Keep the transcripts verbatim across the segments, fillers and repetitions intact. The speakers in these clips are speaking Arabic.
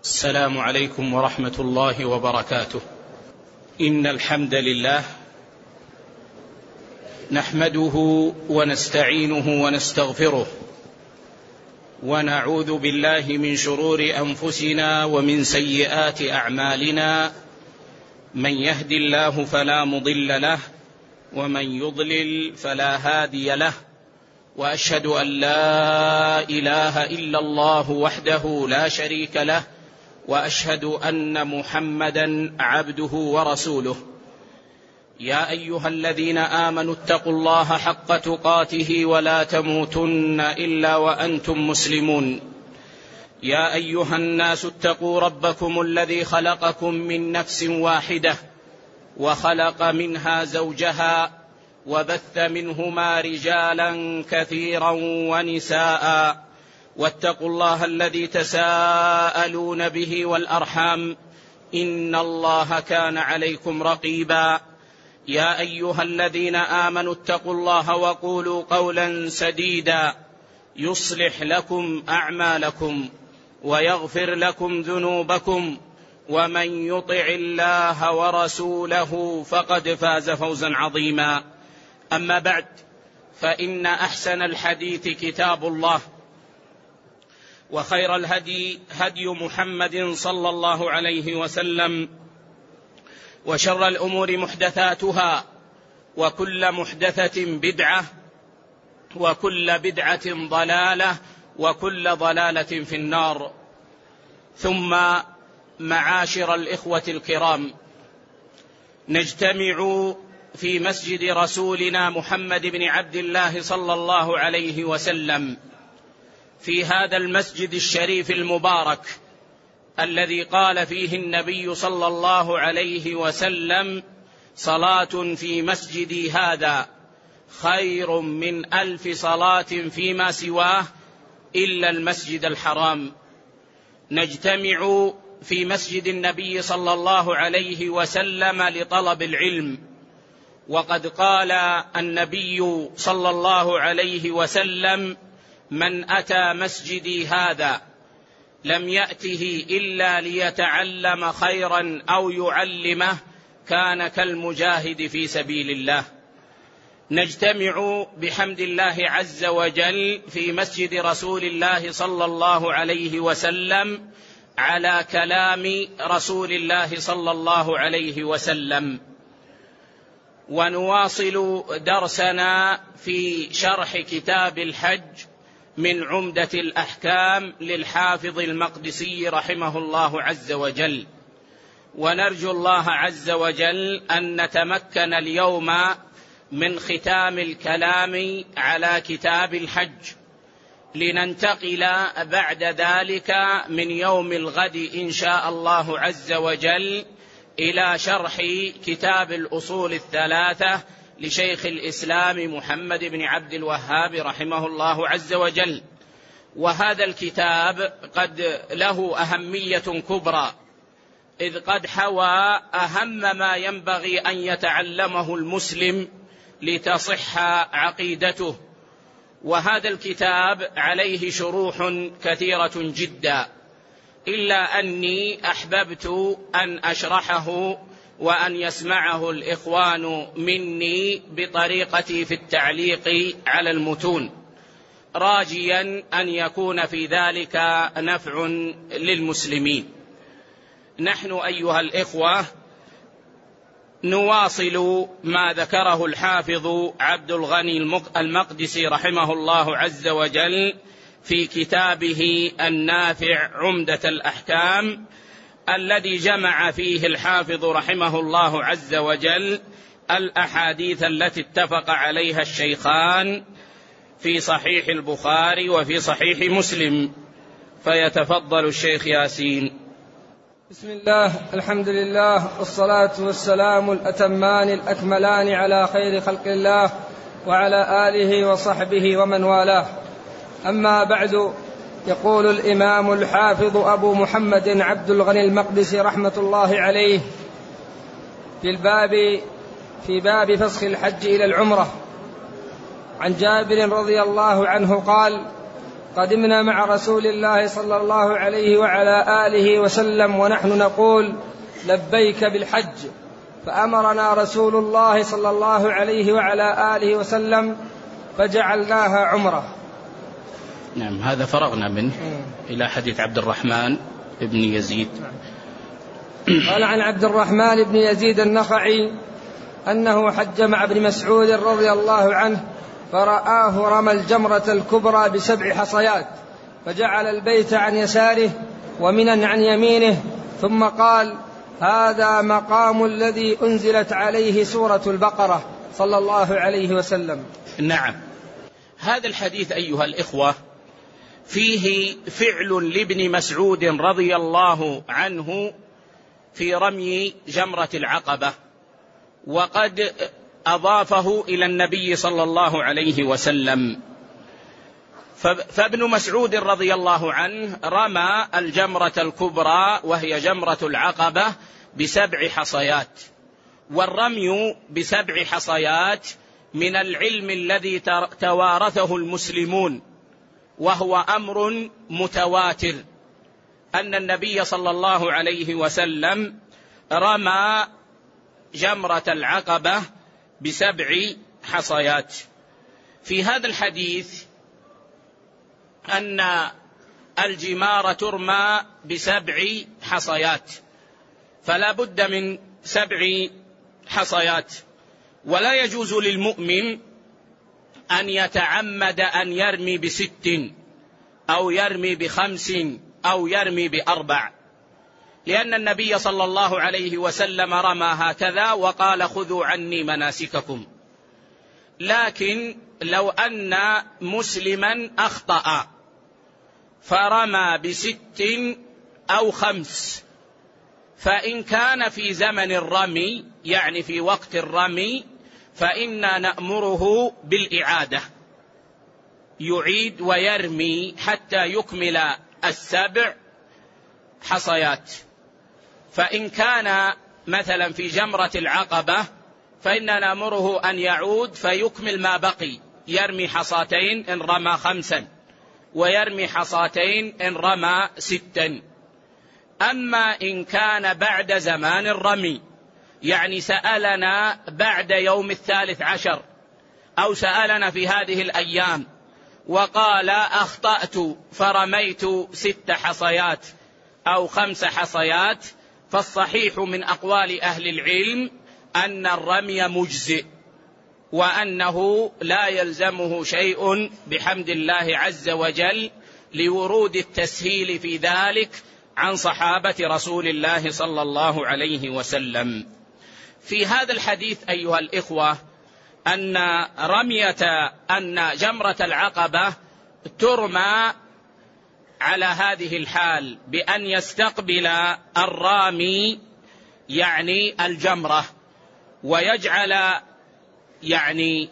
السلام عليكم ورحمة الله وبركاته. إن الحمد لله نحمده ونستعينه ونستغفره، ونعوذ بالله من شرور أنفسنا ومن سيئات أعمالنا. من يهد الله فلا مضل له، ومن يضلل فلا هادي له، وأشهد أن لا إله إلا الله وحده لا شريك له، وأشهد أن محمدا عبده ورسوله. يا أيها الذين آمنوا اتقوا الله حق تقاته ولا تموتن إلا وأنتم مسلمون. يا أيها الناس اتقوا ربكم الذي خلقكم من نفس واحدة، وخلق منها زوجها، وبث منهما رجالا كثيرا ونساء، واتقوا الله الذي تساءلون به والأرحام، إن الله كان عليكم رقيبا. يا أيها الذين آمنوا اتقوا الله وقولوا قولا سديدا يصلح لكم أعمالكم ويغفر لكم ذنوبكم، ومن يطع الله ورسوله فقد فاز فوزا عظيما. أما بعد، فإن أحسن الحديث كتاب الله، وخير الهدي هدي محمد صلى الله عليه وسلم، وشر الأمور محدثاتها، وكل محدثة بدعة، وكل بدعة ضلالة، وكل ضلالة في النار. ثم معاشر الإخوة الكرام، نجتمع في مسجد رسولنا محمد بن عبد الله صلى الله عليه وسلم، في هذا المسجد الشريف المبارك الذي قال فيه النبي صلى الله عليه وسلم: صلاة في مسجدي هذا خير من ألف صلاة فيما سواه إلا المسجد الحرام. نجتمع في مسجد النبي صلى الله عليه وسلم لطلب العلم، وقد قال النبي صلى الله عليه وسلم: من أتى مسجدي هذا لم يأته إلا ليتعلم خيرا أو يعلمه كان كالمجاهد في سبيل الله. نجتمع بحمد الله عز وجل في مسجد رسول الله صلى الله عليه وسلم على كلام رسول الله صلى الله عليه وسلم، ونواصل درسنا في شرح كتاب الحج من عمدة الأحكام للحافظ المقدسي رحمه الله عز وجل. ونرجو الله عز وجل أن نتمكن اليوم من ختام الكلام على كتاب الحج، لننتقل بعد ذلك من يوم الغد إن شاء الله عز وجل إلى شرح كتاب الأصول الثلاثة لشيخ الإسلام محمد بن عبد الوهاب رحمه الله عز وجل. وهذا الكتاب قد له أهمية كبرى، إذ قد حوى أهم ما ينبغي أن يتعلمه المسلم لتصح عقيدته. وهذا الكتاب عليه شروح كثيرة جدا، إلا أني أحببت أن أشرحه وأن يسمعه الإخوان مني بطريقتي في التعليق على المتون، راجيا أن يكون في ذلك نفع للمسلمين. نحن أيها الإخوة نواصل ما ذكره الحافظ عبد الغني المقدسي رحمه الله عز وجل في كتابه النافع عمدة الأحكام، الذي جمع فيه الحافظ رحمه الله عز وجل الأحاديث التي اتفق عليها الشيخان في صحيح البخاري وفي صحيح مسلم. فيتفضل الشيخ ياسين. بسم الله، الحمد لله، والصلاة والسلام الأتمان الأكملان على خير خلق الله وعلى آله وصحبه ومن والاه. أما بعد، يقول الإمام الحافظ أبو محمد عبد الغني المقدسي رحمة الله عليه في الباب في باب فسخ الحج إلى العمرة: عن جابر رضي الله عنه قال: قدمنا مع رسول الله صلى الله عليه وعلى آله وسلم ونحن نقول لبيك بالحج، فأمرنا رسول الله صلى الله عليه وعلى آله وسلم فجعلناها عمرة. نعم، هذا فرغنا منه. إلى حديث عبد الرحمن بن يزيد. قال عن عبد الرحمن بن يزيد النخعي أنه حج مع ابن مسعود رضي الله عنه فرآه رمى الجمرة الكبرى بسبع حصيات، فجعل البيت عن يساره ومنا عن يمينه، ثم قال: هذا مقام الذي أنزلت عليه سورة البقرة صلى الله عليه وسلم. نعم، هذا الحديث أيها الإخوة فيه فعل لابن مسعود رضي الله عنه في رمي جمرة العقبة، وقد أضافه إلى النبي صلى الله عليه وسلم. فابن مسعود رضي الله عنه رمى الجمرة الكبرى وهي جمرة العقبة بسبع حصيات، والرمي بسبع حصيات من العلم الذي توارثه المسلمون، وهو أمر متواتر أن النبي صلى الله عليه وسلم رمى جمرة العقبة بسبع حصيات. في هذا الحديث أن الجمار ترمى بسبع حصيات، فلا بد من سبع حصيات، ولا يجوز للمؤمن أن يتعمد أن يرمي بست أو يرمي بخمس أو يرمي بأربع، لأن النبي صلى الله عليه وسلم رمى هكذا وقال: خذوا عني مناسككم. لكن لو أن مسلما أخطأ فرمى بست أو خمس، فإن كان في زمن الرمي يعني في وقت الرمي فإنا نأمره بالإعادة، يعيد ويرمي حتى يكمل السبع حصيات. فإن كان مثلا في جمرة العقبة فإننا نأمره أن يعود فيكمل ما بقي، يرمي حصاتين إن رمى خمسا، ويرمي حصاتين إن رمى ستا. أما إن كان بعد زمان الرمي، يعني سألنا بعد يوم الثالث عشر أو سألنا في هذه الأيام وقال: أخطأت فرميت ست حصيات أو خمس حصيات، فالصحيح من أقوال أهل العلم أن الرمي مجزئ، وأنه لا يلزمه شيء بحمد الله عز وجل، لورود التسهيل في ذلك عن صحابة رسول الله صلى الله عليه وسلم. في هذا الحديث أيها الإخوة أن رمية أن جمرة العقبة ترمى على هذه الحال، بأن يستقبل الرامي يعني الجمرة ويجعل يعني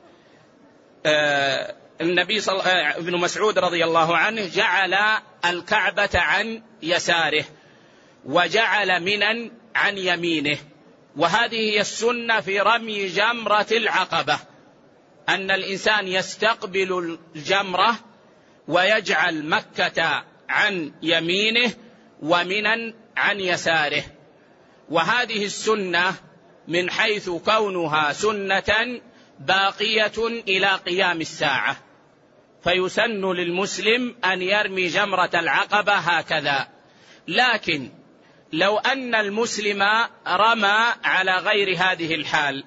آه النبي صلى آه ابن مسعود رضي الله عنه جعل الكعبة عن يساره وجعل منا عن يمينه. وهذه هي السنة في رمي جمرة العقبة، أن الإنسان يستقبل الجمرة ويجعل مكة عن يمينه ومنا عن يساره. وهذه السنة من حيث كونها سنة باقية إلى قيام الساعة، فيسن للمسلم أن يرمي جمرة العقبة هكذا. لكن لو أن المسلم رمى على غير هذه الحال،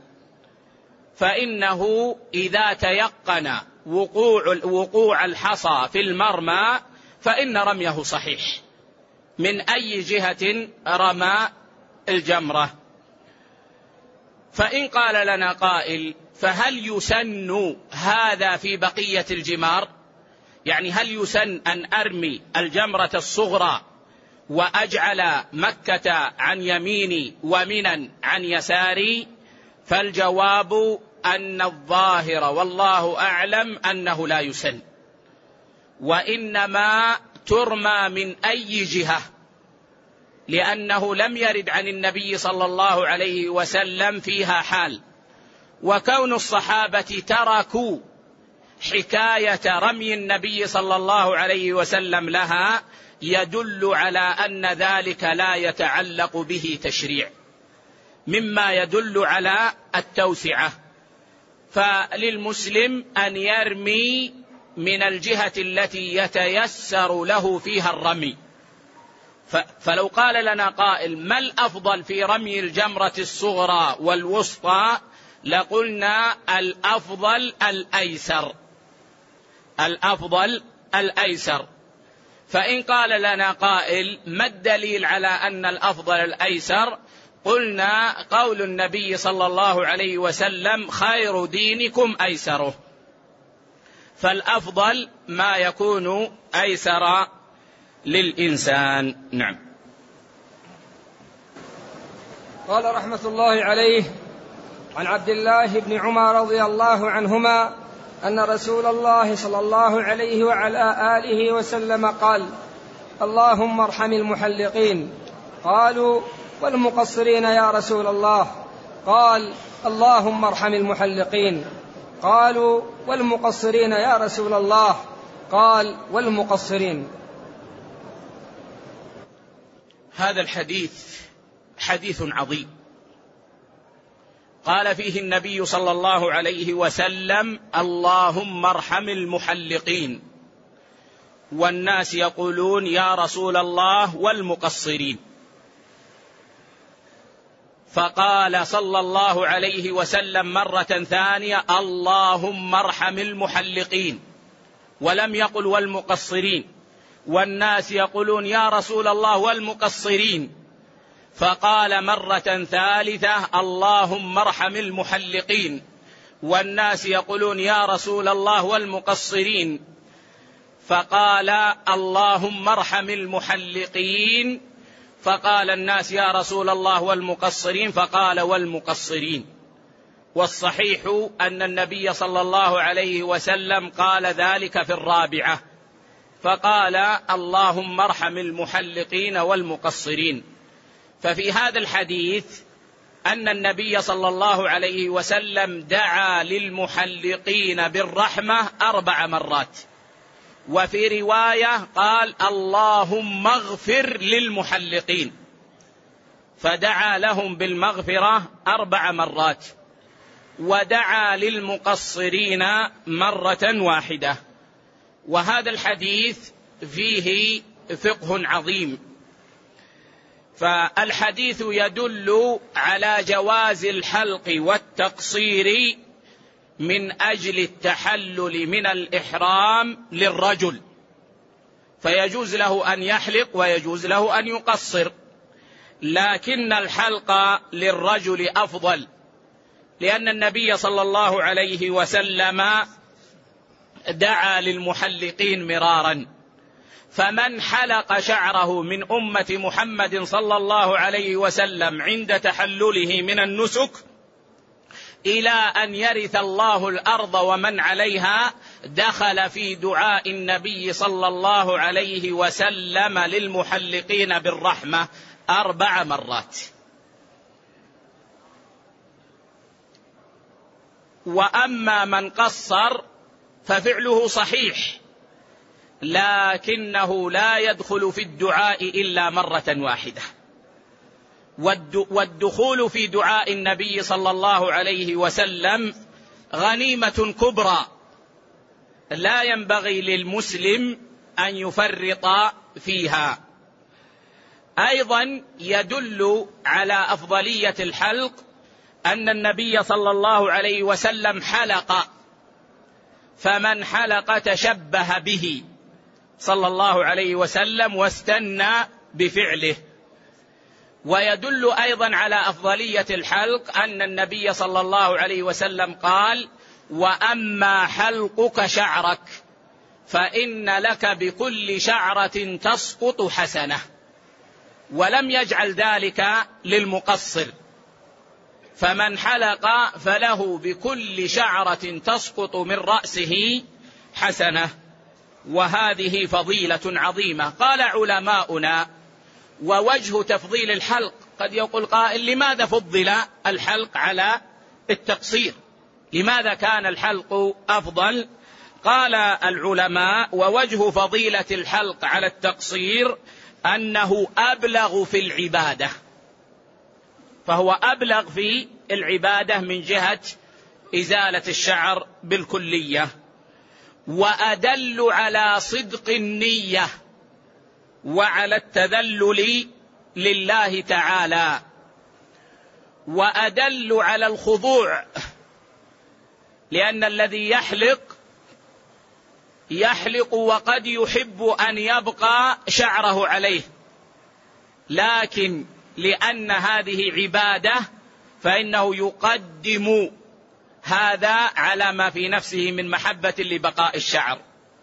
فإنه إذا تيقن وقوع وقوع الحصى في المرمى فإن رميه صحيح من أي جهة رمى الجمرة. فإن قال لنا قائل: فهل يسن هذا في بقية الجمار؟ يعني هل يسن أن أرمي الجمرة الصغرى وأجعل مكة عن يميني ومنا عن يساري؟ فالجواب أن الظاهر والله أعلم أنه لا يسن، وإنما ترمى من أي جهة، لأنه لم يرد عن النبي صلى الله عليه وسلم فيها حال. وكون الصحابة تركوا حكاية رمي النبي صلى الله عليه وسلم لها يدل على أن ذلك لا يتعلق به تشريع، مما يدل على التوسعة. فللمسلم أن يرمي من الجهة التي يتيسر له فيها الرمي. فلو قال لنا قائل ما الأفضل في رمي الجمرة الصغرى والوسطى، لقلنا الأفضل الأيسر، الأفضل الأيسر. فإن قال لنا قائل ما الدليل على أن الأفضل الأيسر، قلنا قول النبي صلى الله عليه وسلم خير دينكم أيسره، فالأفضل ما يكون أيسر للإنسان. نعم. قال رحمة الله عليه: عن عبد الله بن عمر رضي الله عنهما أن رسول الله صلى الله عليه وعلى آله وسلم قال: اللهم ارحم المحلقين. قالوا: والمقصرين يا رسول الله؟ قال: اللهم ارحم المحلقين. قالوا: والمقصرين يا رسول الله؟ قال: والمقصرين. هذا الحديث حديث عظيم، قال فيه النبي صلى الله عليه وسلم: اللهم ارحم المحلقين. والناس يقولون: يا رسول الله والمقصرين. فقال صلى الله عليه وسلم مرة ثانية: اللهم ارحم المحلقين، ولم يقل والمقصرين. والناس يقولون: يا رسول الله والمقصرين. فقال مرة ثالثة: اللهم ارحم المحلقين. والناس يقولون: يا رسول الله والمقصرين. فقال: اللهم ارحم المحلقين. فقال الناس: يا رسول الله والمقصرين. فقال: والمقصرين. والصحيح أن النبي صلى الله عليه وسلم قال ذلك في الرابعة، فقال: اللهم ارحم المحلقين والمقصرين. ففي هذا الحديث أن النبي صلى الله عليه وسلم دعا للمحلقين بالرحمة أربع مرات، وفي رواية قال: اللهم اغفر للمحلقين، فدعا لهم بالمغفرة أربع مرات، ودعا للمقصرين مرة واحدة. وهذا الحديث فيه فقه عظيم. فالحديث يدل على جواز الحلق والتقصير من أجل التحلل من الإحرام للرجل، فيجوز له أن يحلق ويجوز له أن يقصر، لكن الحلق للرجل أفضل، لأن النبي صلى الله عليه وسلم دعا للمحلقين مرارا. فمن حلق شعره من أمة محمد صلى الله عليه وسلم عند تحلله من النسك إلى أن يرث الله الأرض ومن عليها، دخل في دعاء النبي صلى الله عليه وسلم للمحلقين بالرحمة أربع مرات. وأما من قصر ففعله صحيح، لكنه لا يدخل في الدعاء إلا مرة واحدة. والدخول في دعاء النبي صلى الله عليه وسلم غنيمة كبرى، لا ينبغي للمسلم أن يفرط فيها. أيضا يدل على أفضلية الحلق أن النبي صلى الله عليه وسلم حلق، فمن حلق تشبه به صلى الله عليه وسلم واستنى بفعله. ويدل أيضا على أفضلية الحلق أن النبي صلى الله عليه وسلم قال: وأما حلقك شعرك فإن لك بكل شعرة تسقط حسنة. ولم يجعل ذلك للمقصر، فمن حلق فله بكل شعرة تسقط من رأسه حسنة. وهذه فضيلة عظيمة. قال علماؤنا: ووجه تفضيل الحلق، قد يقول قائل: لماذا فضل الحلق على التقصير؟ لماذا كان الحلق أفضل؟ قال العلماء: ووجه فضيلة الحلق على التقصير أنه أبلغ في العبادة، فهو أبلغ في العبادة من جهة إزالة الشعر بالكلية، وأدل على صدق النية وعلى التذلل لله تعالى، وأدل على الخضوع، لأن الذي يحلق يحلق وقد يحب أن يبقى شعره عليه، لكن لأن هذه عبادة فإنه يقدم هذا على ما في نفسه من محبة لبقاء الشعر.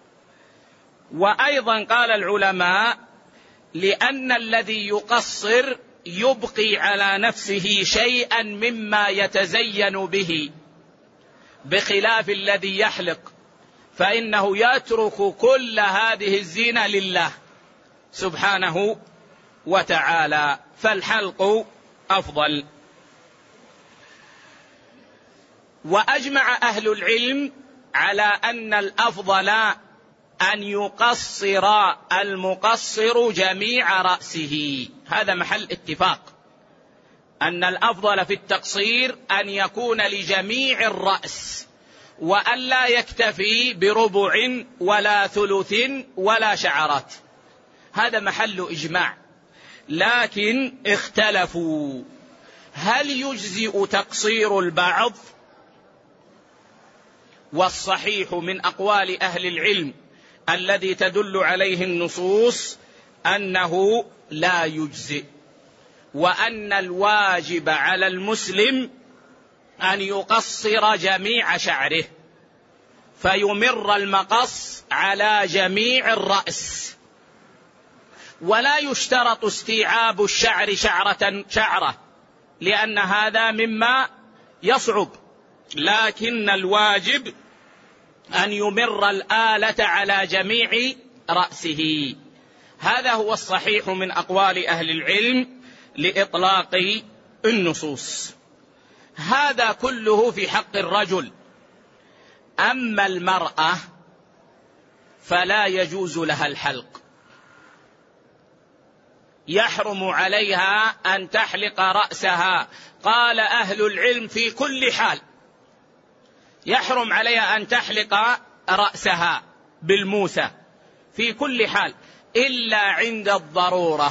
وأيضا قال العلماء: لأن الذي يقصر يبقي على نفسه شيئا مما يتزين به، بخلاف الذي يحلق فإنه يترك كل هذه الزينة لله سبحانه وتعالى، فالحلق أفضل. وأجمع أهل العلم على أن الأفضل أن يقصر المقصر جميع رأسه، هذا محل اتفاق، أن الأفضل في التقصير أن يكون لجميع الرأس، وأن لا يكتفي بربع ولا ثلث ولا شعرات، هذا محل إجماع. لكن اختلفوا: هل يجزئ تقصير البعض؟ والصحيح من أقوال أهل العلم الذي تدل عليه النصوص أنه لا يجزئ، وأن الواجب على المسلم أن يقصر جميع شعره، فيمر المقص على جميع الرأس، ولا يشترط استيعاب الشعر شعرة شعرة، لأن هذا مما يصعب، لكن الواجب أن يمر الآلة على جميع رأسه. هذا هو الصحيح من أقوال أهل العلم لإطلاق النصوص. هذا كله في حق الرجل. أما المرأة فلا يجوز لها الحلق، يحرم عليها أن تحلق رأسها. قال أهل العلم في كل حال يحرم عليها أن تحلق رأسها بالموسى في كل حال، إلا عند الضرورة.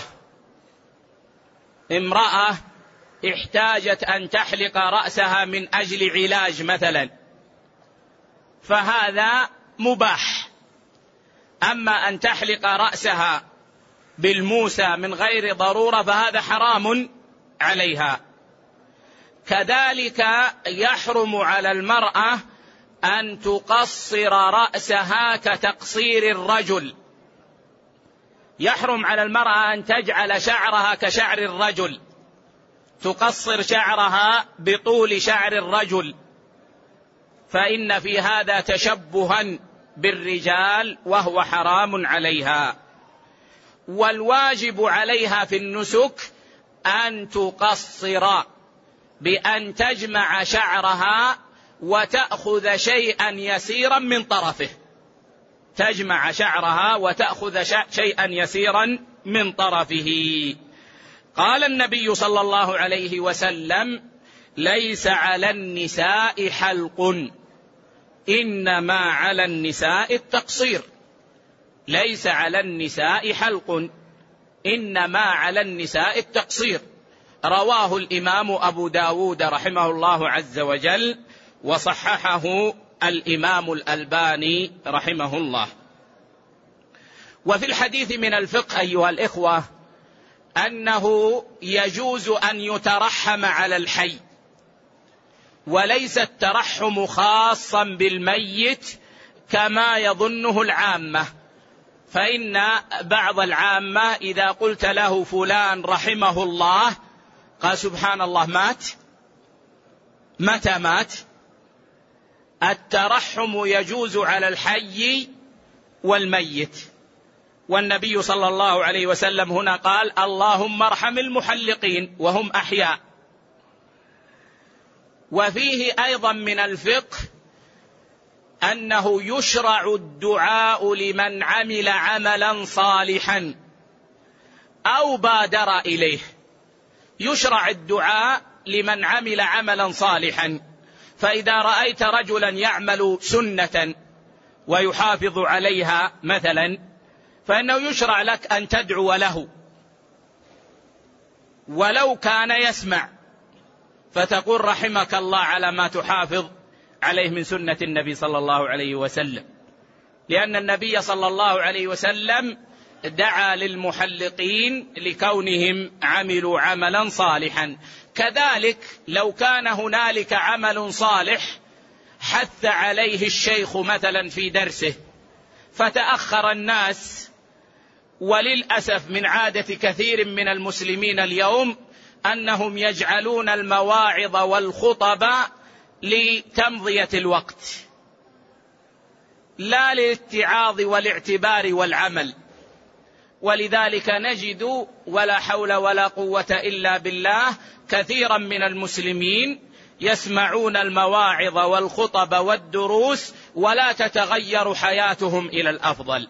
امرأة احتاجت أن تحلق رأسها من أجل علاج مثلا، فهذا مباح. أما أن تحلق رأسها بالموسى من غير ضرورة فهذا حرام عليها. كذلك يحرم على المرأة أن تقصر رأسها كتقصير الرجل، يحرم على المرأة أن تجعل شعرها كشعر الرجل، تقصر شعرها بطول شعر الرجل، فإن في هذا تشبها بالرجال وهو حرام عليها. والواجب عليها في النسك أن تقصر بأن تجمع شعرها وتأخذ شيئا يسيرا من طرفه، تجمع شعرها وتأخذ شيئا يسيرا من طرفه. قال النبي صلى الله عليه وسلم: ليس على النساء حلق، إنما على النساء التقصير. ليس على النساء حلق، إنما على النساء التقصير. رواه الإمام أبو داود رحمه الله عز وجل، وصححه الإمام الألباني رحمه الله. وفي الحديث من الفقه أيها الإخوة أنه يجوز أن يترحم على الحي، وليس الترحم خاصا بالميت كما يظنه العامة، فإن بعض العامة إذا قلت له فلان رحمه الله قال سبحان الله مات، متى مات؟ الترحم يجوز على الحي والميت، والنبي صلى الله عليه وسلم هنا قال: اللهم ارحم المحلقين وهم أحياء. وفيه أيضا من الفقه أنه يشرع الدعاء لمن عمل عملا صالحا أو بادر إليه. يشرع الدعاء لمن عمل عملا صالحا، فإذا رأيت رجلا يعمل سنة ويحافظ عليها مثلا، فإنه يشرع لك أن تدعو له ولو كان يسمع، فتقول رحمك الله على ما تحافظ عليه من سنة النبي صلى الله عليه وسلم، لأن النبي صلى الله عليه وسلم دعا للمحلقين لكونهم عملوا عملا صالحا. كذلك لو كان هنالك عمل صالح حث عليه الشيخ مثلا في درسه فتأخر الناس، وللأسف من عادة كثير من المسلمين اليوم أنهم يجعلون المواعظ والخطب لتمضية الوقت لا للاتعاظ والاعتبار والعمل، ولذلك نجد ولا حول ولا قوة إلا بالله كثيرا من المسلمين يسمعون المواعظ والخطب والدروس ولا تتغير حياتهم إلى الأفضل.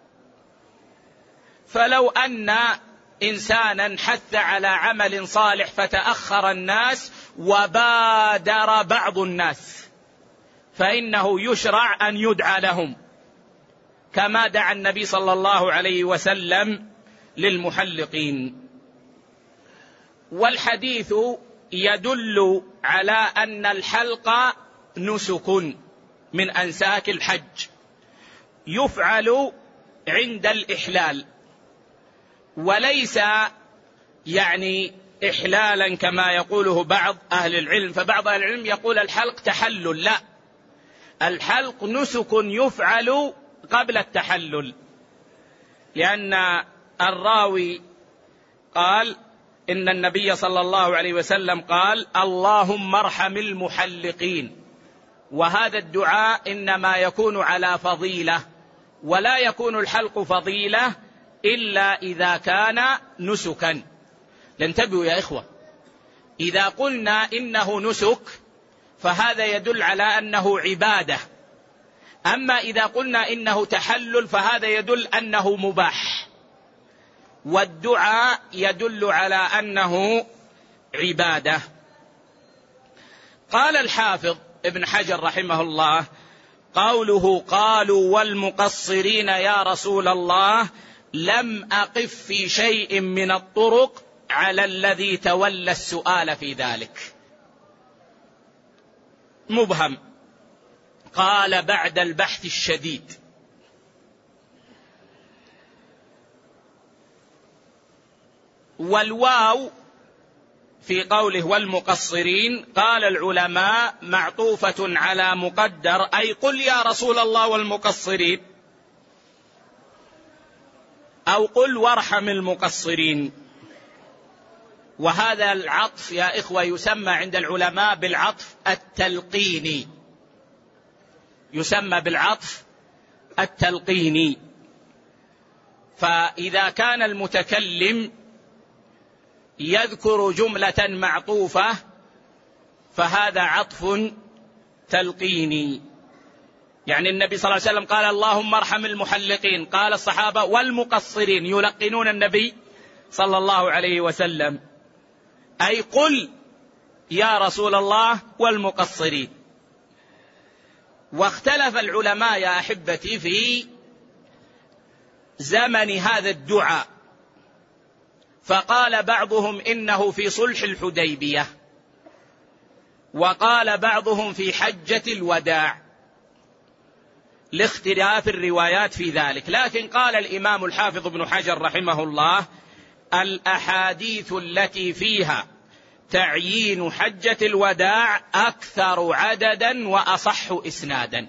فلو أن إنسانا حث على عمل صالح فتأخر الناس وبادر بعض الناس، فإنه يشرع أن يدعى لهم كما دعا النبي صلى الله عليه وسلم للمحلقين. والحديث يدل على أن الحلق نسك من أنساك الحج، يفعل عند الإحلال، وليس يعني إحلالا كما يقوله بعض أهل العلم، فبعض أهل العلم يقول الحلق تحلل، لا، الحلق نسك يفعل قبل التحلل، لأن الراوي قال إن النبي صلى الله عليه وسلم قال اللهم ارحم المحلقين، وهذا الدعاء إنما يكون على فضيلة، ولا يكون الحلق فضيلة إلا إذا كان نسكا. لانتبهوا يا إخوة، إذا قلنا إنه نسك فهذا يدل على أنه عبادة، أما إذا قلنا إنه تحلل فهذا يدل أنه مباح، والدعاء يدل على أنه عبادة. قال الحافظ ابن حجر رحمه الله قوله قالوا والمقصرين يا رسول الله لم أقف في شيء من الطرق على الذي تولى السؤال في ذلك، مبهم. قال بعد البحث الشديد. والواو في قوله والمقصرين قال العلماء معطوفة على مقدر، أي قل يا رسول الله والمقصرين، أو قل وارحم المقصرين. وهذا العطف يا إخوة يسمى عند العلماء بالعطف التلقيني، يسمى بالعطف التلقيني. فإذا كان المتكلم يذكر جملة معطوفة فهذا عطف تلقيني. يعني النبي صلى الله عليه وسلم قال اللهم ارحم المحلقين، قال الصحابة والمقصرين يلقنون النبي صلى الله عليه وسلم، أي قل يا رسول الله والمقصرين. واختلف العلماء يا أحبتي في زمن هذا الدعاء، فقال بعضهم إنه في صلح الحديبية، وقال بعضهم في حجة الوداع، لاختلاف الروايات في ذلك. لكن قال الإمام الحافظ ابن حجر رحمه الله الأحاديث التي فيها تعيين حجة الوداع أكثر عددا وأصح إسنادا،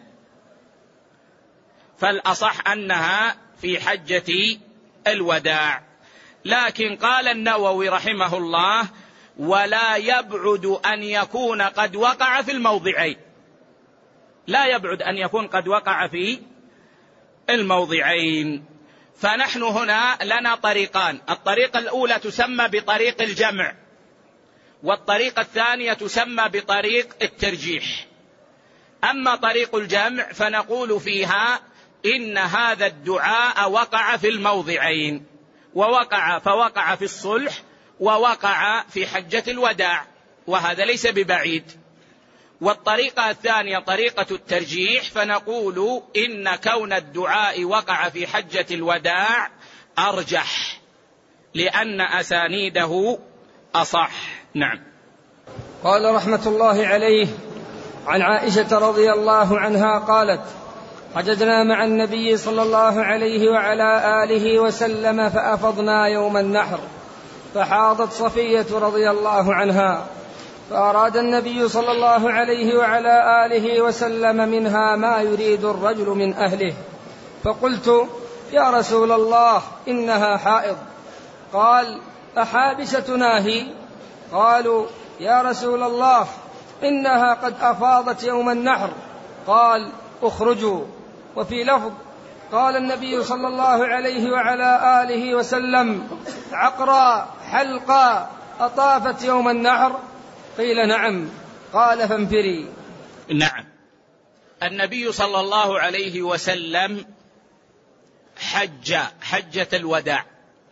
فالأصح أنها في حجة الوداع. لكن قال النووي رحمه الله ولا يبعد أن يكون قد وقع في الموضعين، لا يبعد أن يكون قد وقع في الموضعين. فنحن هنا لنا طريقان، الطريقة الأولى تسمى بطريق الجمع، والطريقة الثانية تسمى بطريق الترجيح. أما طريق الجمع فنقول فيها إن هذا الدعاء وقع في الموضعين، ووقع فوقع في الصلح ووقع في حجة الوداع، وهذا ليس ببعيد. والطريقة الثانية طريقة الترجيح، فنقول إن كون الدعاء وقع في حجة الوداع أرجح لأن أسانيده أصح. نعم. قال رحمة الله عليه: عن عائشة رضي الله عنها قالت: حججنا مع النبي صلى الله عليه وعلى آله وسلم فأفضنا يوم النحر، فحاضت صفية رضي الله عنها، فأراد النبي صلى الله عليه وعلى آله وسلم منها ما يريد الرجل من أهله، فقلت: يا رسول الله إنها حائض. قال: أحابستنا هي؟ قالوا: يا رسول الله إنها قد أفاضت يوم النحر. قال: اخرجوا. وفي لفظ قال النبي صلى الله عليه وعلى آله وسلم: عقرا حلقا أطافت يوم النحر؟ قيل: نعم. قال: فانفري. نعم. النبي صلى الله عليه وسلم حج حجة الوداع،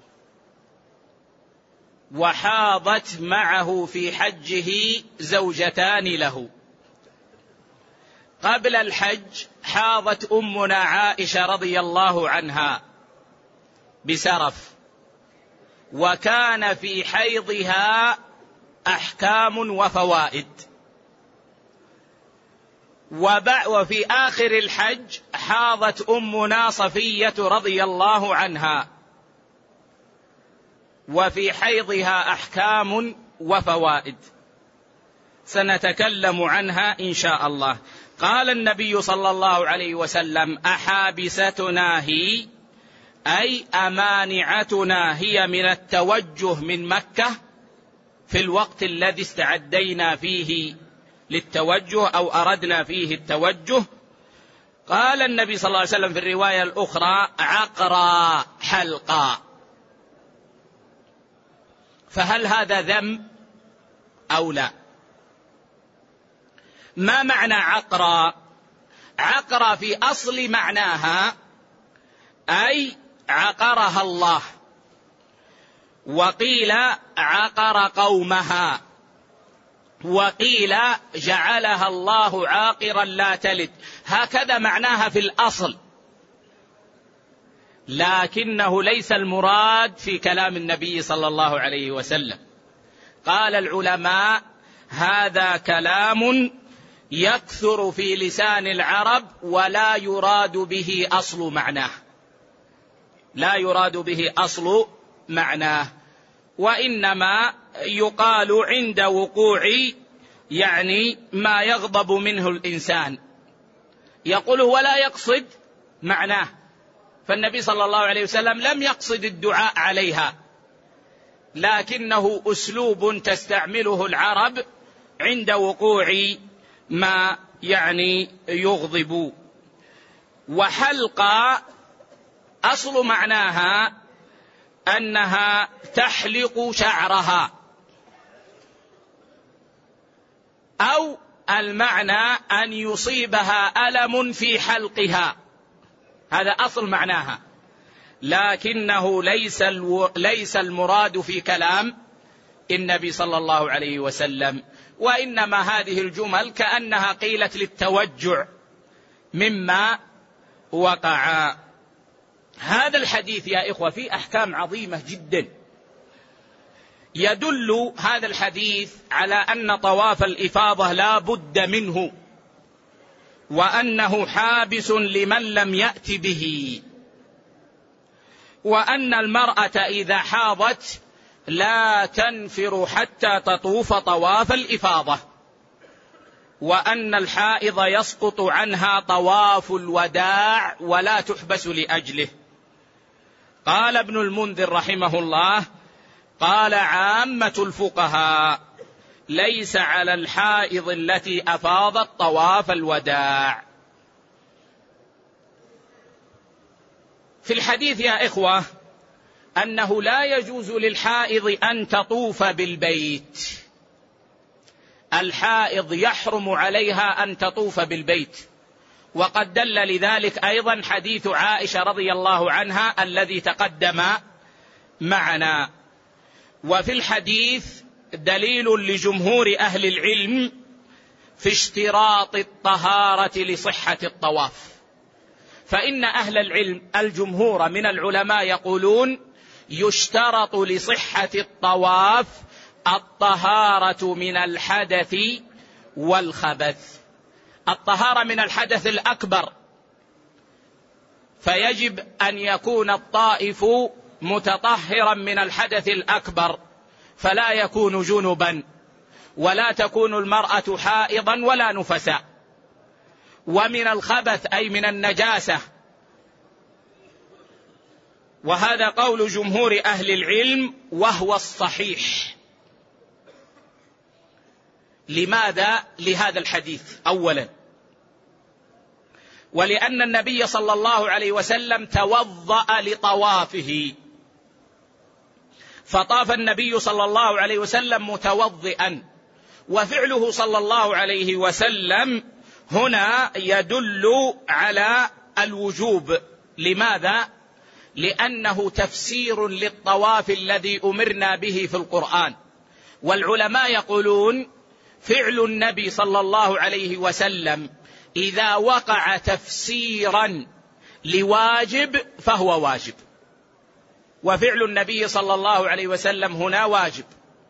وحاضت معه في حجه زوجتان له. قبل الحج حاضت أمنا عائشة رضي الله عنها بسرف، وكان في حيضها أحكام وفوائد. وفي آخر الحج حاضت أمنا صفية رضي الله عنها، وفي حيضها أحكام وفوائد سنتكلم عنها إن شاء الله. قال النبي صلى الله عليه وسلم: أحابستنا هي، أي أمانعتنا هي من التوجه من مكة في الوقت الذي استعدينا فيه للتوجه أو أردنا فيه التوجه. قال النبي صلى الله عليه وسلم في الرواية الأخرى: عقرا حلقا. فهل هذا ذم أو لا؟ ما معنى عقرا؟ عقرا في أصل معناها أي عقرها الله، وقيل عقر قومها، وقيل جعلها الله عاقرا لا تلد. هكذا معناها في الأصل، لكنه ليس المراد في كلام النبي صلى الله عليه وسلم. قال العلماء: هذا كلام يكثر في لسان العرب ولا يراد به أصل معناه، لا يراد به أصل معناه، وإنما يقال عند وقوع يعني ما يغضب منه الإنسان، يقوله ولا يقصد معناه. فالنبي صلى الله عليه وسلم لم يقصد الدعاء عليها، لكنه أسلوب تستعمله العرب عند وقوع ما يعني يغضب. وحلقة أصل معناها أنها تحلق شعرها، أو المعنى أن يصيبها ألم في حلقها، هذا أصل معناها، لكنه ليس ليس المراد في كلام النبي صلى الله عليه وسلم، وإنما هذه الجمل كأنها قيلت للتوجع مما وقع. هذا الحديث يا إخوة فيه أحكام عظيمة جدا. يدل هذا الحديث على أن طواف الإفاضة لا بد منه، وأنه حابس لمن لم يأت به، وأن المرأة إذا حاضت لا تنفر حتى تطوف طواف الإفاضة، وأن الحائض يسقط عنها طواف الوداع ولا تحبس لأجله. قال ابن المنذر رحمه الله: قال عامة الفقهاء: ليس على الحائض التي أفاضت طواف الوداع. في الحديث يا إخوة أنه لا يجوز للحائض أن تطوف بالبيت، الحائض يحرم عليها أن تطوف بالبيت، وقد دل لذلك أيضا حديث عائشة رضي الله عنها الذي تقدم معنا. وفي الحديث دليل لجمهور أهل العلم في اشتراط الطهارة لصحة الطواف، فإن أهل العلم الجمهور من العلماء يقولون يشترط لصحة الطواف الطهارة من الحدث والخبث. الطهارة من الحدث الأكبر، فيجب أن يكون الطائف متطهرا من الحدث الأكبر، فلا يكون جنبا، ولا تكون المرأة حائضا ولا نفساء. ومن الخبث أي من النجاسة، وهذا قول جمهور أهل العلم وهو الصحيح. لماذا؟ لهذا الحديث أولا، ولأن النبي صلى الله عليه وسلم توضأ لطوافه، فطاف النبي صلى الله عليه وسلم متوضئا، وفعله صلى الله عليه وسلم هنا يدل على الوجوب. لماذا؟ لأنه تفسير للطواف الذي أمرنا به في القرآن. والعلماء يقولون فعل النبي صلى الله عليه وسلم إذا وقع تفسيرا لواجب فهو واجب، وفعل النبي صلى الله عليه وسلم هنا واجب،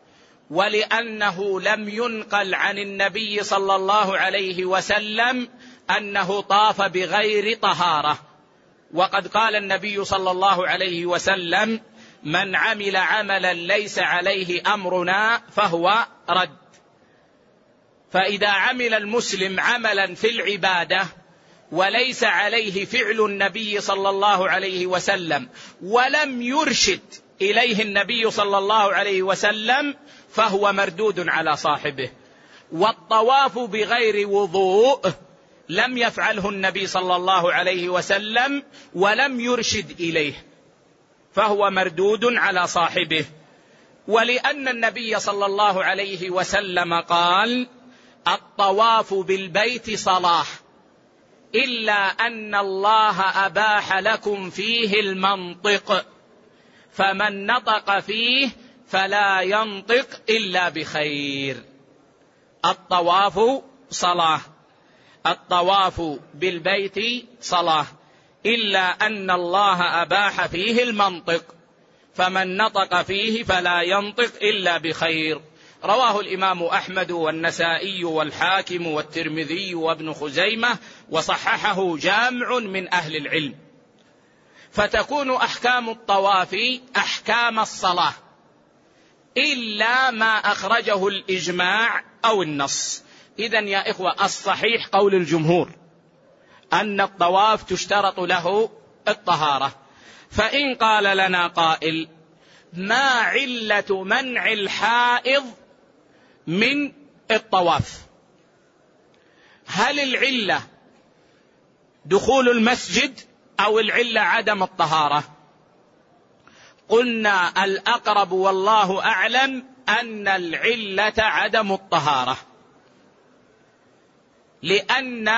ولأنه لم ينقل عن النبي صلى الله عليه وسلم أنه طاف بغير طهارة. وقد قال النبي صلى الله عليه وسلم: من عمل عملا ليس عليه أمرنا فهو رد. فإذا عمل المسلم عملا في العبادة وليس عليه فعل النبي صلى الله عليه وسلم ولم يرشد إليه النبي صلى الله عليه وسلم فهو مردود على صاحبه. والطواف بغير وضوء لم يفعله النبي صلى الله عليه وسلم ولم يرشد إليه، فهو مردود على صاحبه. ولأن النبي صلى الله عليه وسلم قال: الطواف بالبيت صلاة، إلا أن الله أباح لكم فيه المنطق، فمن نطق فيه فلا ينطق إلا بخير. الطواف صلاة، الطواف بالبيت صلاة، إلا أن الله أباح فيه المنطق، فمن نطق فيه فلا ينطق إلا بخير. رواه الإمام أحمد والنسائي والحاكم والترمذي وابن خزيمة، وصححه جامع من أهل العلم. فتكون أحكام الطواف أحكام الصلاة، إلا ما أخرجه الإجماع أو النص. إذن يا إخوة، الصحيح قول الجمهور أن الطواف تشترط له الطهارة. فإن قال لنا قائل: ما علة منع الحائض من الطواف؟ هل العلة دخول المسجد أو العلة عدم الطهارة؟ قلنا الأقرب والله أعلم أن العلة عدم الطهارة، لأن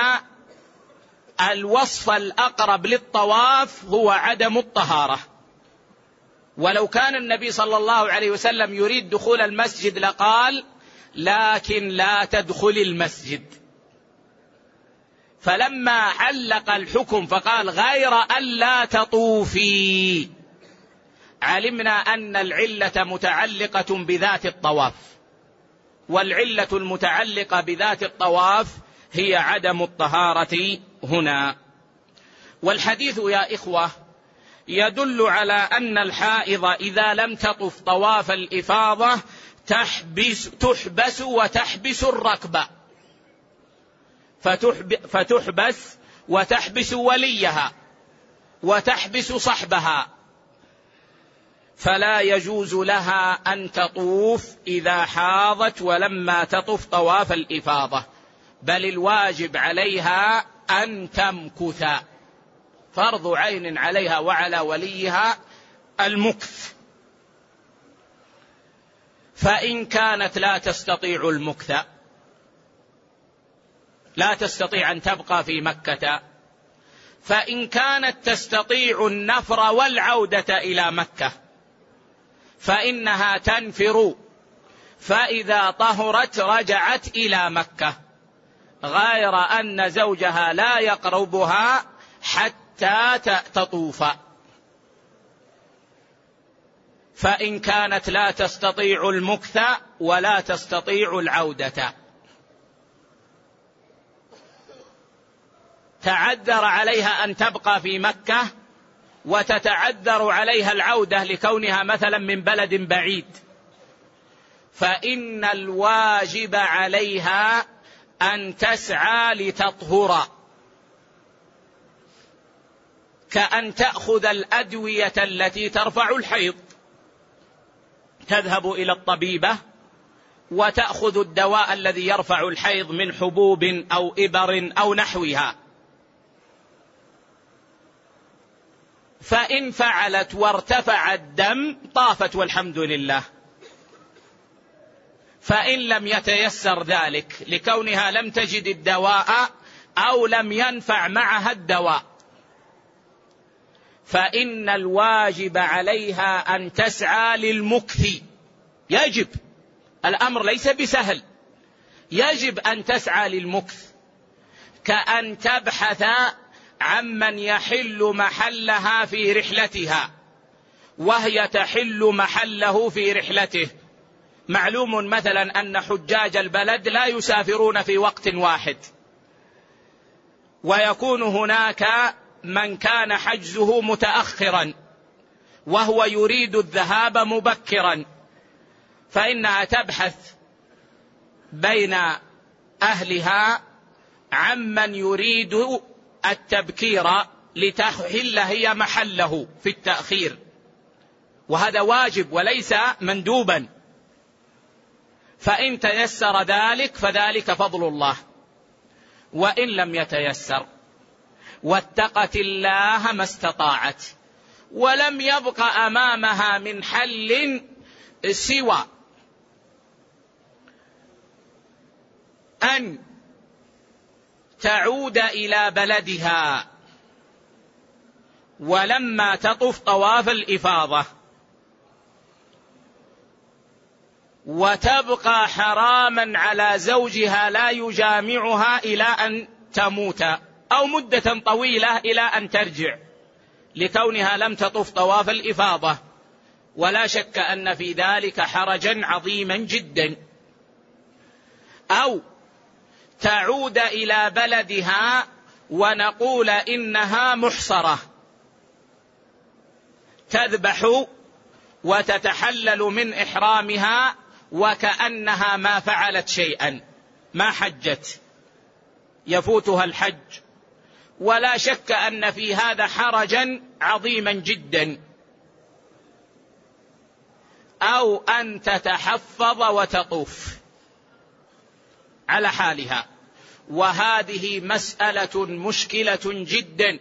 الوصف الأقرب للطواف هو عدم الطهارة. ولو كان النبي صلى الله عليه وسلم يريد دخول المسجد لقال: لكن لا تدخل المسجد. فلما علق الحكم فقال: غير أن لا تطوفي، علمنا أن العلة متعلقة بذات الطواف، والعلة المتعلقة بذات الطواف هي عدم الطهارة هنا. والحديث يا إخوة يدل على أن الحائض إذا لم تطف طواف الإفاضة تحبس, تحبس وتحبس الركبة، فتحبس وتحبس وليها وتحبس صحبها، فلا يجوز لها أن تطوف إذا حاضت ولما تطف طواف الإفاضة، بل الواجب عليها أن تمكث، فرض عين عليها وعلى وليها المكث. فإن كانت لا تستطيع المكث لا تستطيع أن تبقى في مكة، فإن كانت تستطيع النفر والعودة إلى مكة فإنها تنفر، فإذا طهرت رجعت إلى مكة، غير أن زوجها لا يقربها حتى تطوف. فإن كانت لا تستطيع المكث ولا تستطيع العودة، تعذر عليها أن تبقى في مكة وتتعذر عليها العودة لكونها مثلا من بلد بعيد، فإن الواجب عليها أن تسعى لتطهر، كأن تأخذ الأدوية التي ترفع الحيض، تذهب إلى الطبيبة وتأخذ الدواء الذي يرفع الحيض من حبوب أو إبر أو نحوها، فإن فعلت وارتفع الدم طافت والحمد لله. فإن لم يتيسر ذلك لكونها لم تجد الدواء أو لم ينفع معها الدواء، فإن الواجب عليها أن تسعى للمكث. يجب، الأمر ليس بسهل، يجب أن تسعى للمكث، كأن تبحث عمن يحل محلها في رحلتها وهي تحل محله في رحلته. معلوم مثلا أن حجاج البلد لا يسافرون في وقت واحد، ويكون هناك من كان حجزه متأخرا وهو يريد الذهاب مبكرا، فإنها تبحث بين أهلها عمن يريد التبكير لتحل هي محله في التأخير، وهذا واجب وليس مندوبا. فإن تيسر ذلك فذلك فضل الله، وإن لم يتيسر واتقت الله ما استطاعت، ولم يبق أمامها من حل سوى أن تعود إلى بلدها ولما تطف طواف الإفاضة، وتبقى حراما على زوجها لا يجامعها إلى أن تموت أو مدة طويلة إلى أن ترجع، لكونها لم تطف طواف الإفاضة، ولا شك أن في ذلك حرجا عظيما جدا. أو تعود إلى بلدها ونقول إنها محصرة، تذبح وتتحلل من إحرامها وكأنها ما فعلت شيئا، ما حجت، يفوتها الحج، ولا شك أن في هذا حرجا عظيما جدا. أو أن تتحفظ وتطوف على حالها، وهذه مسألة مشكلة جدا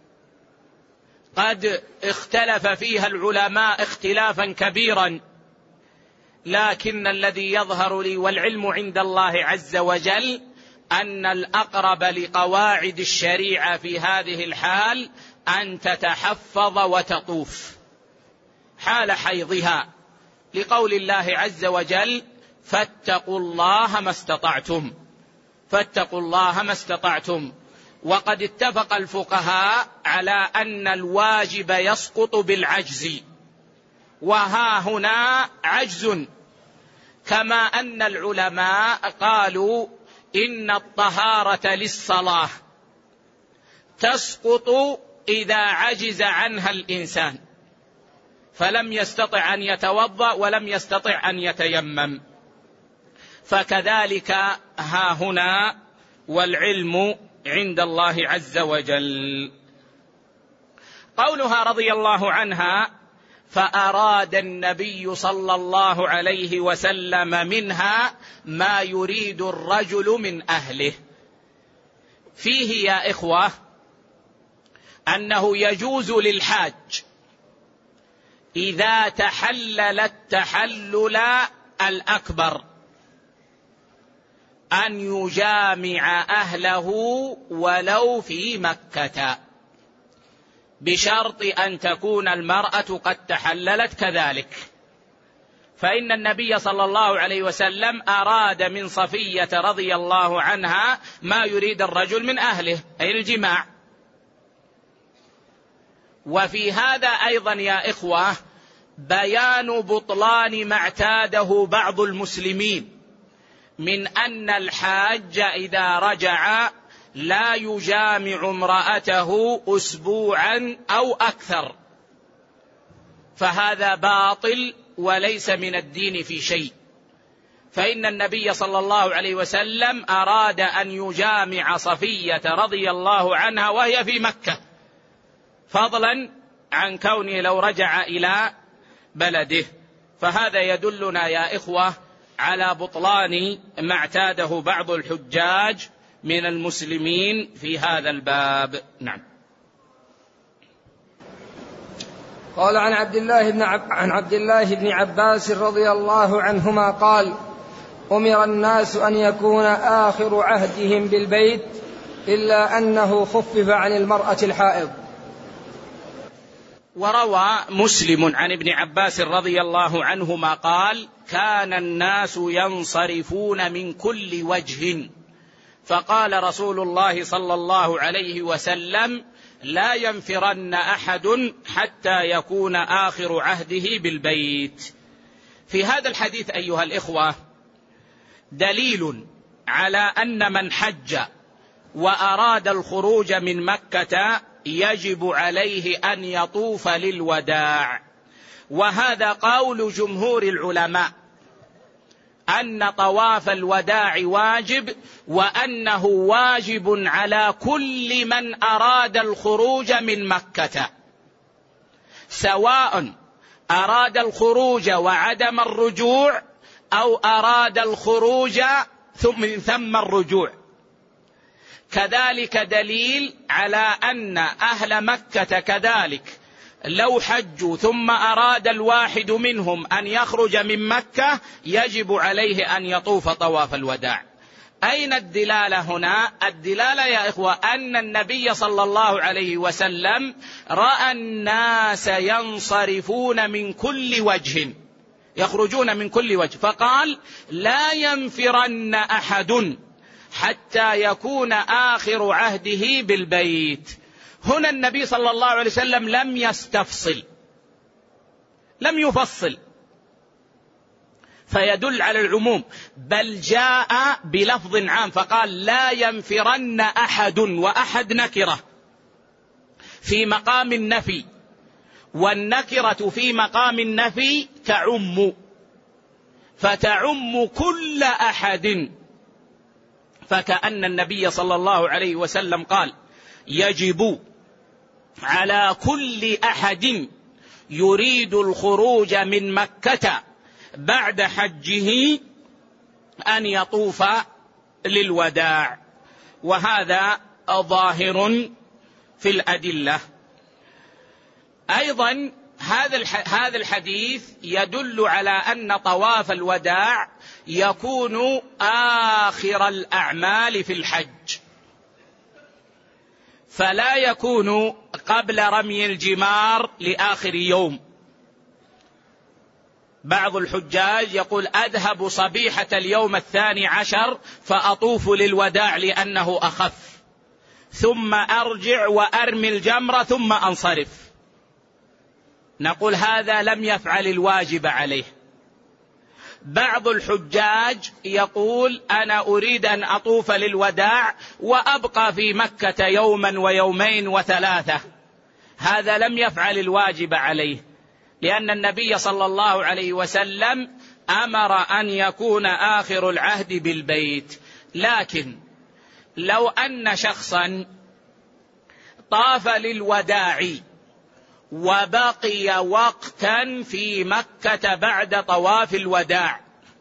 قد اختلف فيها العلماء اختلافا كبيرا، لكن الذي يظهر لي والعلم عند الله عز وجل أن الأقرب لقواعد الشريعة في هذه الحال أن تتحفظ وتطوف حال حيضها، لقول الله عز وجل: فاتقوا الله ما استطعتم، فاتقوا الله ما استطعتم. وقد اتفق الفقهاء على أن الواجب يسقط بالعجز، وها هنا عجز، كما أن العلماء قالوا إن الطهارة للصلاة تسقط إذا عجز عنها الإنسان، فلم يستطع أن يتوضأ ولم يستطع أن يتيمم، فكذلك ها هنا، والعلم عند الله عز وجل. قولها رضي الله عنها: فأراد النبي صلى الله عليه وسلم منها ما يريد الرجل من أهله. فيه يا إخوة أنه يجوز للحاج إذا تحلل التحلل الأكبر أن يجامع أهله ولو في مكة، بشرط أن تكون المرأة قد تحللت كذلك. فإن النبي صلى الله عليه وسلم أراد من صفية رضي الله عنها ما يريد الرجل من أهله، أي الجماع. وفي هذا أيضا يا إخوة بيان بطلان ما اعتاده بعض المسلمين من أن الحاج إذا رجع لا يجامع امرأته أسبوعا أو أكثر، فهذا باطل وليس من الدين في شيء. فإن النبي صلى الله عليه وسلم أراد أن يجامع صفية رضي الله عنها وهي في مكة، فضلا عن كونه لو رجع إلى بلده. فهذا يدلنا يا إخوة على بطلان ما اعتاده بعض الحجاج من المسلمين في هذا الباب. نعم. قال عن عبد الله بن عب... عن عبد الله بن عباس رضي الله عنهما قال: أمر الناس أن يكون آخر عهدهم بالبيت إلا أنه خفف عن المرأة الحائض. وروى مسلم عن ابن عباس رضي الله عنهما قال: كان الناس ينصرفون من كل وجه، فقال رسول الله صلى الله عليه وسلم: لا ينفرن أحد حتى يكون آخر عهده بالبيت. في هذا الحديث أيها الإخوة دليل على أن من حج وأراد الخروج من مكة يجب عليه أن يطوف للوداع، وهذا قول جمهور العلماء أن طواف الوداع واجب، وأنه واجب على كل من أراد الخروج من مكة، سواء أراد الخروج وعدم الرجوع أو أراد الخروج ثم من ثم الرجوع. كذلك دليل على أن أهل مكة كذلك لو حجوا ثم أراد الواحد منهم أن يخرج من مكة يجب عليه أن يطوف طواف الوداع. أين الدلالة هنا؟ الدلالة يا إخوة أن النبي صلى الله عليه وسلم رأى الناس ينصرفون من كل وجه، يخرجون من كل وجه، فقال: لا ينفرن أحد حتى يكون آخر عهده بالبيت. هنا النبي صلى الله عليه وسلم لم يستفصل، لم يفصل، فيدل على العموم، بل جاء بلفظ عام فقال: لا ينفرن أحد، وأحد نكرة في مقام النفي، والنكرة في مقام النفي تعم، فتعم كل أحد. فكأن النبي صلى الله عليه وسلم قال: يجب على كل أحد يريد الخروج من مكة بعد حجه أن يطوف للوداع، وهذا ظاهر في الأدلة. أيضا هذا الحديث يدل على أن طواف الوداع يكون آخر الأعمال في الحج، فلا يكون قبل رمي الجمار لآخر يوم. بعض الحجاج يقول: أذهب صبيحة اليوم الثاني عشر فأطوف للوداع لأنه أخف، ثم أرجع وأرمي الجمرة ثم أنصرف. نقول هذا لم يفعل الواجب عليه. بعض الحجاج يقول: أنا أريد أن أطوف للوداع وأبقى في مكة يوما ويومين وثلاثة، هذا لم يفعل الواجب عليه، لأن النبي صلى الله عليه وسلم أمر أن يكون آخر العهد بالبيت. لكن لو أن شخصا طاف للوداع وبقي وقتا في مكة بعد طواف الوداع،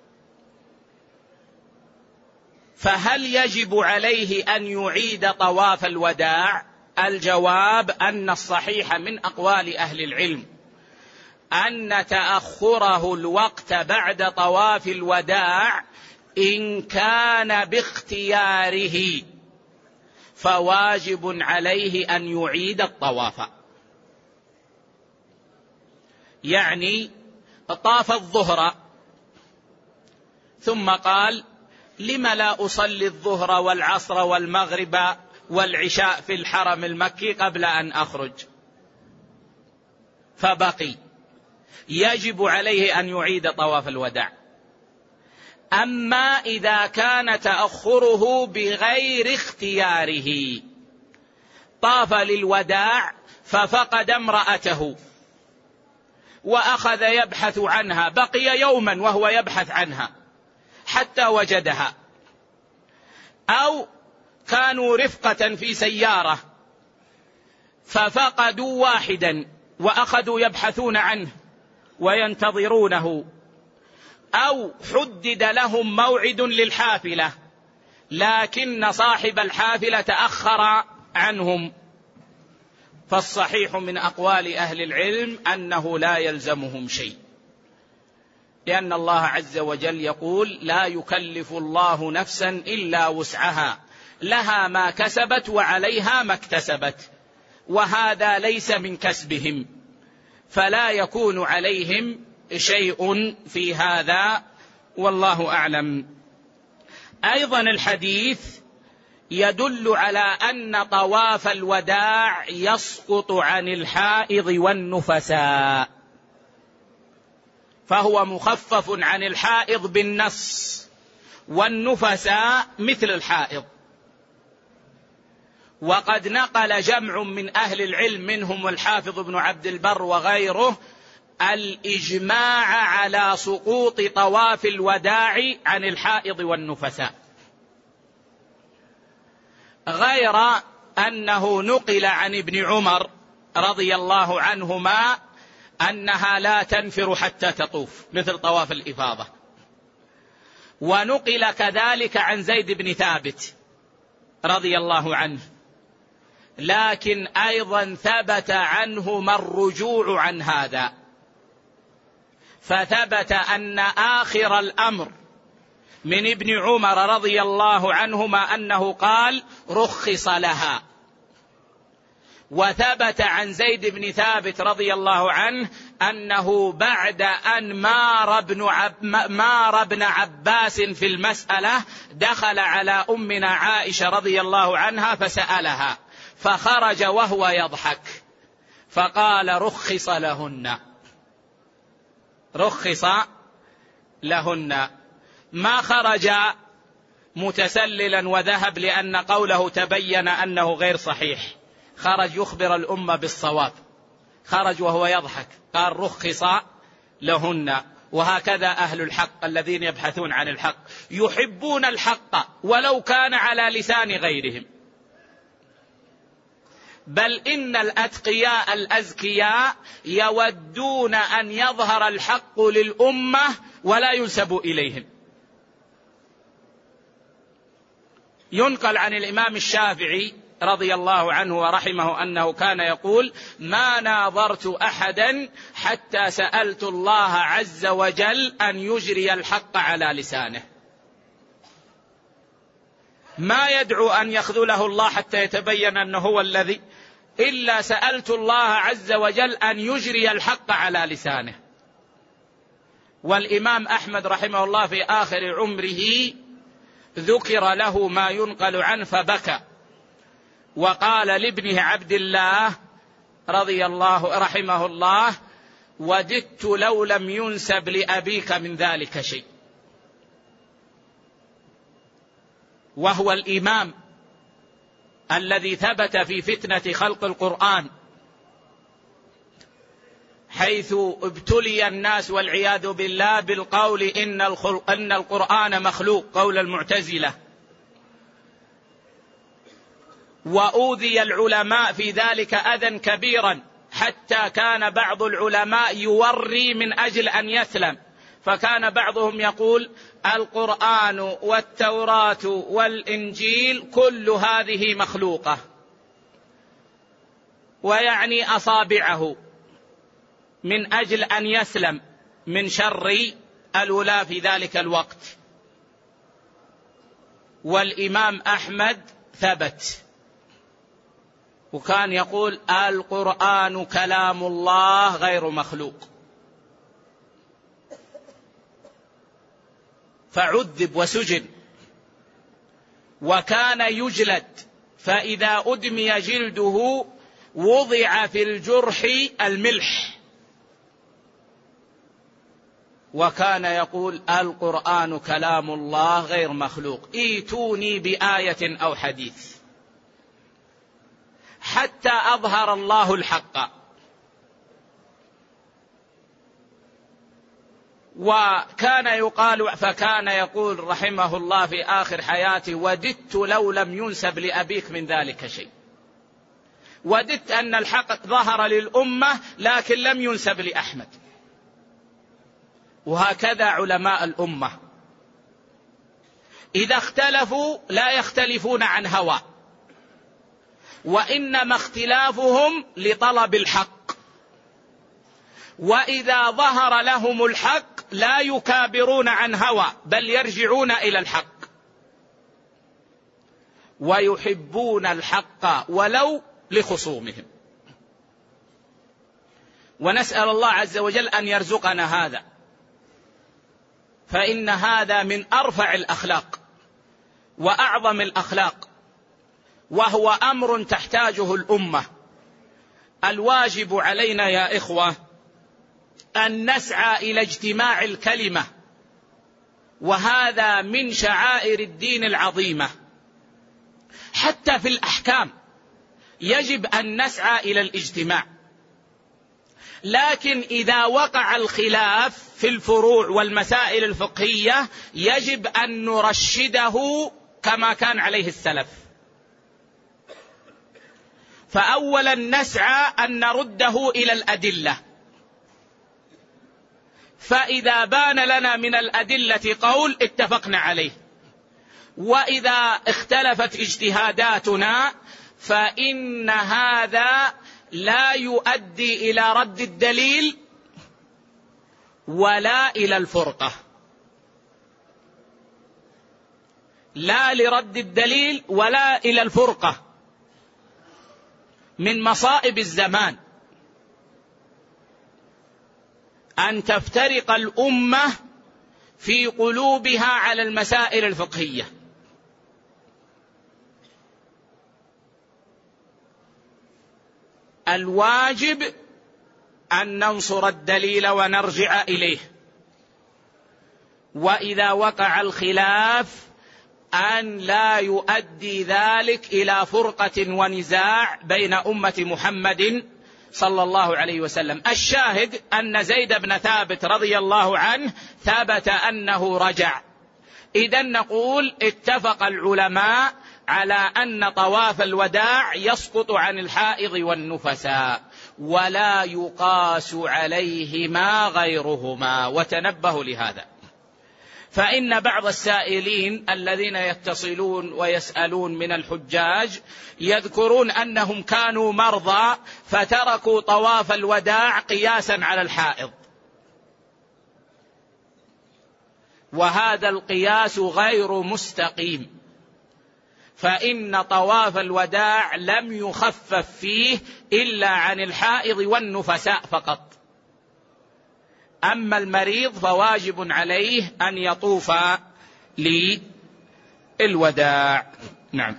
فهل يجب عليه أن يعيد طواف الوداع؟ الجواب أن الصحيح من أقوال أهل العلم أن تأخره الوقت بعد طواف الوداع إن كان باختياره فواجب عليه أن يعيد الطواف. يعني طاف الظهر ثم قال: لم لا أصلي الظهر والعصر والمغرب والعشاء في الحرم المكي قبل أن أخرج؟ فبقي، يجب عليه أن يعيد طواف الوداع. أما إذا كان تأخره بغير اختياره، طاف للوداع ففقد امرأته وأخذ يبحث عنها، بقي يوما وهو يبحث عنها حتى وجدها، أو كانوا رفقة في سيارة ففقدوا واحدا وأخذوا يبحثون عنه وينتظرونه، أو حدد لهم موعد للحافلة لكن صاحب الحافلة تأخر عنهم، فالصحيح من أقوال أهل العلم أنه لا يلزمهم شيء، لأن الله عز وجل يقول: لا يكلف الله نفسا إلا وسعها، لها ما كسبت وعليها ما اكتسبت، وهذا ليس من كسبهم، فلا يكون عليهم شيء في هذا، والله أعلم. أيضا الحديث يدل على أن طواف الوداع يسقط عن الحائض والنفساء، فهو مخفف عن الحائض بالنص، والنفساء مثل الحائض. وقد نقل جمع من أهل العلم منهم الحافظ ابن عبد البر وغيره الإجماع على سقوط طواف الوداع عن الحائض والنفساء، غير أنه نقل عن ابن عمر رضي الله عنهما أنها لا تنفر حتى تطوف مثل طواف الإفاضة، ونقل كذلك عن زيد بن ثابت رضي الله عنه، لكن أيضا ثبت عنهما الرجوع عن هذا، فثبت أن آخر الأمر من ابن عمر رضي الله عنهما أنه قال: رخص لها. وثبت عن زيد بن ثابت رضي الله عنه أنه بعد أن مار ابن, عب مار ابن عباس في المسألة دخل على أمنا عائشة رضي الله عنها فسألها، فخرج وهو يضحك فقال: رخص لهن، رخص لهن. ما خرج متسللا وذهب لأن قوله تبين أنه غير صحيح، خرج يخبر الأمة بالصواب، خرج وهو يضحك قال: رخص لهن. وهكذا أهل الحق الذين يبحثون عن الحق يحبون الحق ولو كان على لسان غيرهم، بل إن الأتقياء الأزكياء يودون أن يظهر الحق للأمة ولا ينسب إليهم. ينقل عن الإمام الشافعي رضي الله عنه ورحمه أنه كان يقول: ما ناظرت أحدا حتى سألت الله عز وجل أن يجري الحق على لسانه، ما يدعو أن يخذله الله حتى يتبين أنه هو الذي، إلا سألت الله عز وجل أن يجري الحق على لسانه. والإمام أحمد رحمه الله في آخر عمره ذكر له ما ينقل عنه فبكى، وقال لابنه عبد الله رضي الله رحمه الله: وددت لو لم ينسب لأبيك من ذلك شيء. وهو الإمام الذي ثبت في فتنة خلق القرآن، حيث ابتلي الناس والعياذ بالله بالقول إن, إن القرآن مخلوق، قول المعتزلة، وأوذي العلماء في ذلك أذى كبيرا، حتى كان بعض العلماء يوري من أجل أن يسلم، فكان بعضهم يقول: القرآن والتوراة والإنجيل كل هذه مخلوقة، ويعني أصابعه من أجل أن يسلم من شر الولاة في ذلك الوقت. والإمام أحمد ثبت، وكان يقول القرآن كلام الله غير مخلوق، فعذب وسجن، وكان يجلد، فإذا أدمي جلده وضع في الجرح الملح، وكان يقول القرآن كلام الله غير مخلوق، ائتوني بآية أو حديث حتى أظهر الله الحق. وكان يقال فكان يقول رحمه الله في آخر حياته وددت لو لم ينسب لأبيك من ذلك شيء، وددت أن الحق ظهر للأمة لكن لم ينسب لأحمد. وهكذا علماء الأمة إذا اختلفوا لا يختلفون عن هوى، وإنما اختلافهم لطلب الحق، وإذا ظهر لهم الحق لا يكابرون عن هوى بل يرجعون إلى الحق، ويحبون الحق ولو لخصومهم. ونسأل الله عز وجل أن يرزقنا هذا، فإن هذا من أرفع الأخلاق وأعظم الأخلاق، وهو أمر تحتاجه الأمة. الواجب علينا يا إخوة أن نسعى إلى اجتماع الكلمة، وهذا من شعائر الدين العظيمة. حتى في الأحكام يجب أن نسعى إلى الاجتماع، لكن إذا وقع الخلاف في الفروع والمسائل الفقهية يجب أن نرشده كما كان عليه السلف. فأولا نسعى أن نرده إلى الأدلة، فإذا بان لنا من الأدلة قول اتفقنا عليه، وإذا اختلفت اجتهاداتنا فإن هذا لا يؤدي إلى رد الدليل ولا إلى الفرقة، لا لرد الدليل ولا إلى الفرقة. من مصائب الزمان أن تفترق الأمة في قلوبها على المسائل الفقهية. الواجب أن ننصر الدليل ونرجع إليه، وإذا وقع الخلاف أن لا يؤدي ذلك إلى فرقة ونزاع بين أمة محمد صلى الله عليه وسلم. الشاهد أن زيد بن ثابت رضي الله عنه ثبت أنه رجع. إذن نقول اتفق العلماء على أن طواف الوداع يسقط عن الحائض والنفساء، ولا يقاس عليهما غيرهما. وتنبهوا لهذا، فإن بعض السائلين الذين يتصلون ويسألون من الحجاج يذكرون أنهم كانوا مرضى فتركوا طواف الوداع قياسا على الحائض، وهذا القياس غير مستقيم، فإن طواف الوداع لم يخفف فيه إلا عن الحائض والنفساء فقط. أما المريض فواجب عليه أن يطوف للوداع. نعم.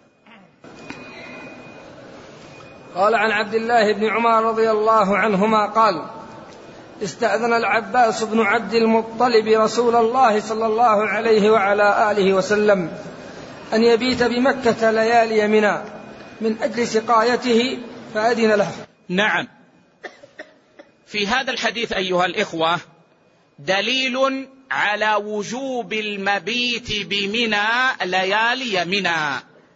قال عن عبد الله بن عمر رضي الله عنهما قال استأذن العباس بن عبد المطلب رسول الله صلى الله عليه وعلى آله وسلم أن يبيت بمكة ليالي منى من أجل سقايته فأذن له. نعم. في هذا الحديث أيها الإخوة دليل على وجوب المبيت بمنى ليالي منى،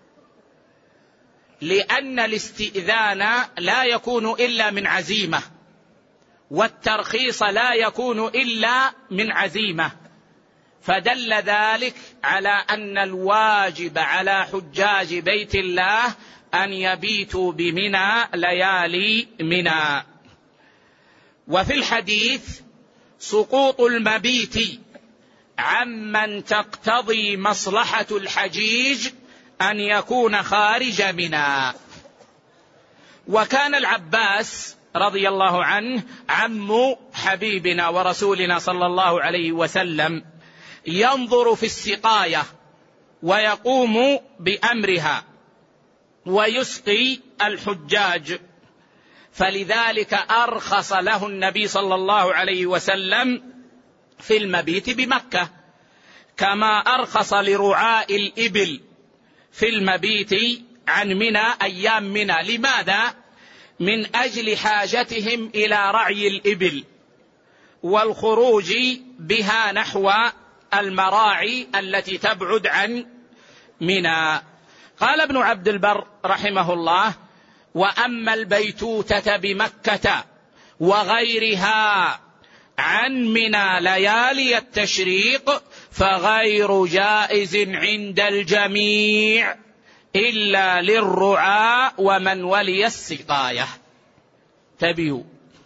لأن الاستئذان لا يكون إلا من عزيمة، والترخيص لا يكون إلا من عزيمة، فدل ذلك على أن الواجب على حجاج بيت الله أن يبيتوا بمنى ليالي منى. وفي الحديث سقوط المبيت عمن تقتضي مصلحة الحجيج أن يكون خارج منى. وكان العباس رضي الله عنه عم حبيبنا ورسولنا صلى الله عليه وسلم ينظر في السقاية ويقوم بأمرها ويسقي الحجاج، فلذلك أرخص له النبي صلى الله عليه وسلم في المبيت بمكة، كما أرخص لرعاء الإبل في المبيت عن منى أيام منى. لماذا؟ من أجل حاجتهم إلى رعي الإبل والخروج بها نحو المراعي التي تبعد عن منى. قال ابن عبد البر رحمه الله: وأما البيتوتة بمكة وغيرها عن منى ليالي التشريق فغير جائز عند الجميع إلا للرعاء ومن ولي السقاية. تبيوا.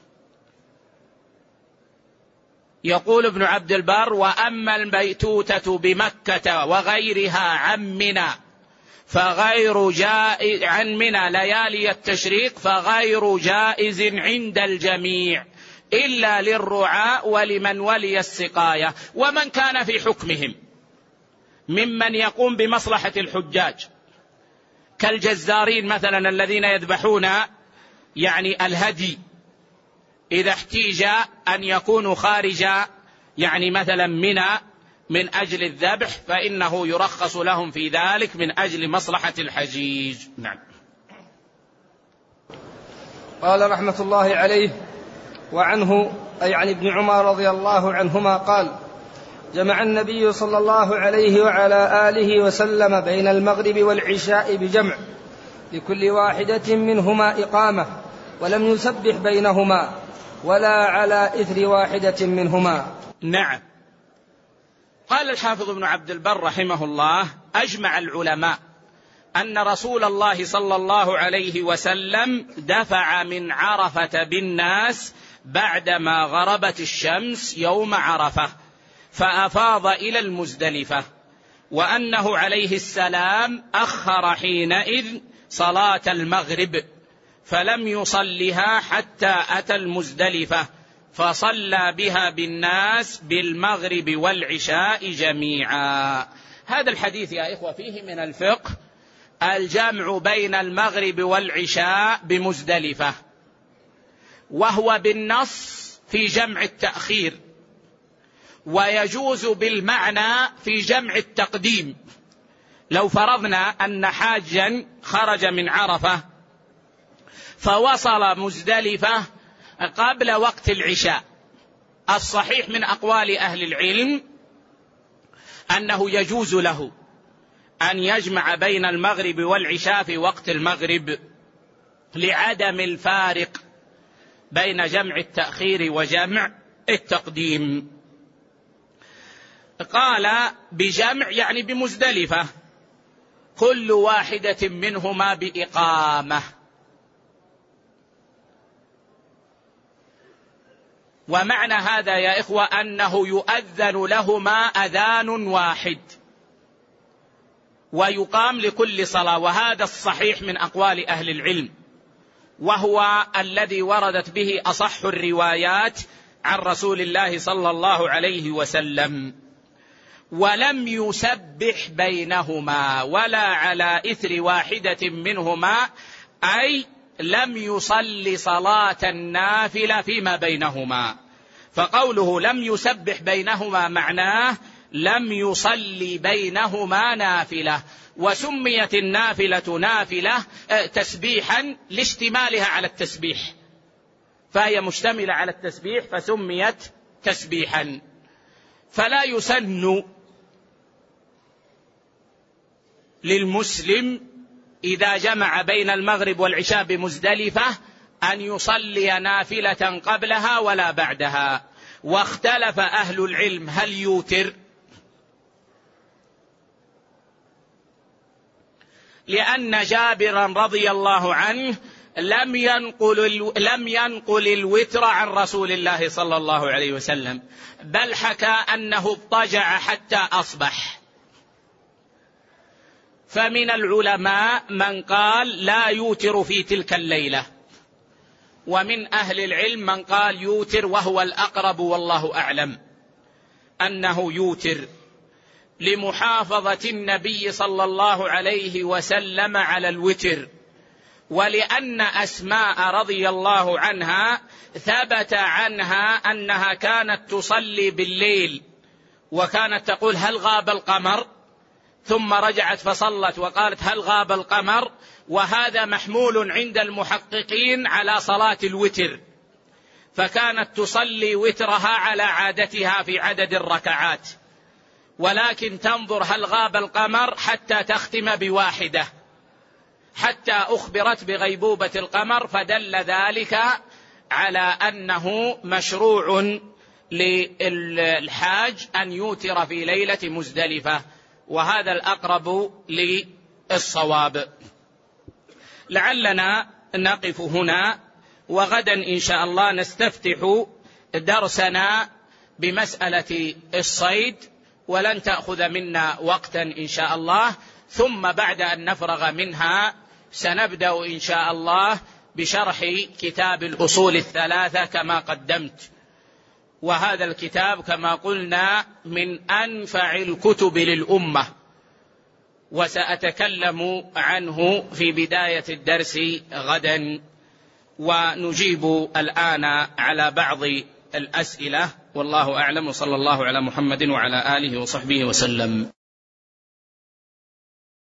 يقول ابن عبد البر: وأما البيتوتة بمكة وغيرها عن منى فغير جائز عن منى ليالي التشريق فغير جائز عند الجميع إلا للرعاء ولمن ولي السقاية ومن كان في حكمهم ممن يقوم بمصلحة الحجاج، كالجزارين مثلا الذين يذبحون يعني الهدي، إذا احتيج أن يكونوا خارج يعني مثلا منى من أجل الذبح فإنه يرخص لهم في ذلك من أجل مصلحة الحجيج. نعم. قال رحمة الله عليه: وعنه أي عن ابن عمر رضي الله عنهما قال: جمع النبي صلى الله عليه وعلى آله وسلم بين المغرب والعشاء بجمع لكل واحدة منهما إقامة، ولم يسبح بينهما ولا على إثر واحدة منهما. نعم. قال الحافظ ابن عبد البر رحمه الله: أجمع العلماء أن رسول الله صلى الله عليه وسلم دفع من عرفة بالناس بعدما غربت الشمس يوم عرفة فأفاض إلى المزدلفة، وأنه عليه السلام أخر حينئذ صلاة المغرب فلم يصلها حتى أتى المزدلفة فصلى بها بالناس بالمغرب والعشاء جميعا. هذا الحديث يا إخوة فيه من الفقه الجمع بين المغرب والعشاء بمزدلفة، وهو بالنص في جمع التأخير، ويجوز بالمعنى في جمع التقديم. لو فرضنا أن حاجا خرج من عرفة فوصل مزدلفة قبل وقت العشاء، الصحيح من أقوال أهل العلم أنه يجوز له أن يجمع بين المغرب والعشاء في وقت المغرب لعدم الفارق بين جمع التأخير وجمع التقديم. قال بجمع يعني بمزدلفة كل واحدة منهما بإقامة. ومعنى هذا يا إخوة أنه يؤذن لهما أذان واحد ويقام لكل صلاة، وهذا الصحيح من أقوال أهل العلم، وهو الذي وردت به أصح الروايات عن رسول الله صلى الله عليه وسلم. ولم يسبح بينهما ولا على إثر واحدة منهما، أي لم يصل صلاة النافلة فيما بينهما. فقوله لم يسبح بينهما معناه لم يصلي بينهما نافلة، وسميت النافلة نافلة تسبيحا لاشتمالها على التسبيح، فهي مشتملة على التسبيح فسميت تسبيحا. فلا يسن للمسلم إذا جمع بين المغرب والعشاء بمزدلفة أن يصلي نافلة قبلها ولا بعدها. واختلف أهل العلم هل يوتر، لأن جابرا رضي الله عنه لم ينقل لم ينقل الوتر عن رسول الله صلى الله عليه وسلم، بل حكى أنه اضطجع حتى أصبح. فمن العلماء من قال لا يوتر في تلك الليلة، ومن أهل العلم من قال يوتر، وهو الأقرب والله أعلم أنه يوتر، لمحافظة النبي صلى الله عليه وسلم على الوتر، ولأن أسماء رضي الله عنها ثبت عنها أنها كانت تصلي بالليل، وكانت تقول هل غاب القمر، ثم رجعت فصلت وقالت هل غاب القمر، وهذا محمول عند المحققين على صلاة الوتر، فكانت تصلي وترها على عادتها في عدد الركعات، ولكن تنظر هل غاب القمر حتى تختم بواحدة، حتى أخبرت بغيبوبة القمر، فدل ذلك على أنه مشروع للحاج أن يوتر في ليلة مزدلفة، وهذا الأقرب للصواب. لعلنا نقف هنا، وغدا إن شاء الله نستفتح درسنا بمسألة الصيد، ولن تأخذ منا وقتا إن شاء الله، ثم بعد أن نفرغ منها سنبدأ إن شاء الله بشرح كتاب الأصول الثلاثة كما قدمت، وهذا الكتاب كما قلنا من أنفع الكتب للأمة، وسأتكلم عنه في بداية الدرس غدا، ونجيب الآن على بعض الأسئلة، والله أعلم، وصلى الله على محمد وعلى آله وصحبه وسلم.